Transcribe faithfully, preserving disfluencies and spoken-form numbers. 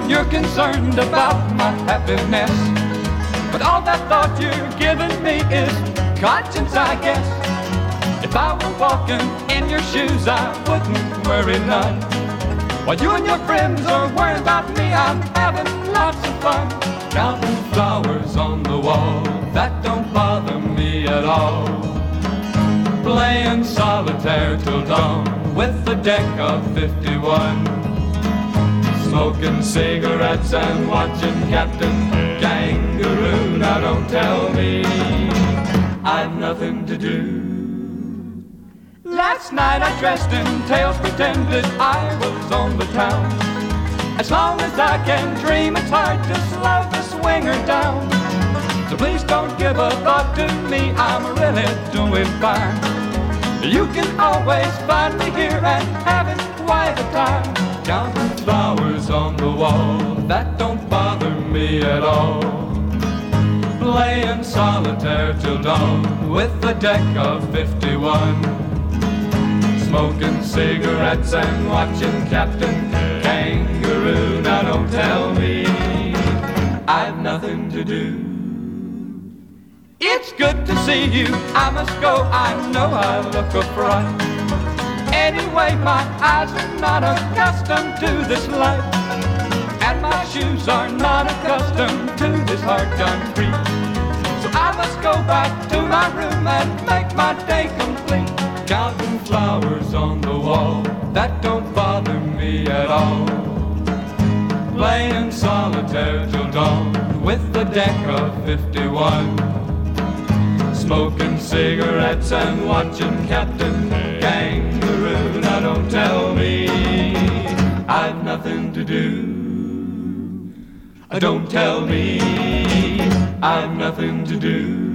you're concerned about my happiness. But all that thought you're giving me is conscience, I guess. If I were walking in your shoes, I wouldn't worry none. While you and your friends are worrying about me, I'm having lots of fun. Counting flowers on the wall, that don't bother me at all. Playing solitaire till dawn with a deck of fifty-one. Smoking cigarettes and watching Captain Kangaroo. Now don't tell me I've nothing to do. Last night I dressed in tails, pretended I was on the town. As long as I can dream, it's hard to slow the swinger down. So please don't give a thought to me, I'm really doing fine. You can always find me here and having quite a time. Counting flowers on the wall, that don't bother me at all. Playing solitaire till dawn with a deck of fifty-one. Smoking cigarettes and watching Captain Kangaroo. Now don't tell me I've nothing to do. It's good to see you, I must go, I know I look a fright. Anyway, my eyes are not accustomed to this life, and my shoes are not accustomed to this hard concrete. So I must go back to my room and make my day complete. Counting flowers on the wall, that don't bother me at all. Playing solitaire till dawn with a deck of fifty-one. Smoking cigarettes and watching Captain Kangaroo. Now don't tell me I've nothing to do. Don't tell me I've nothing to do.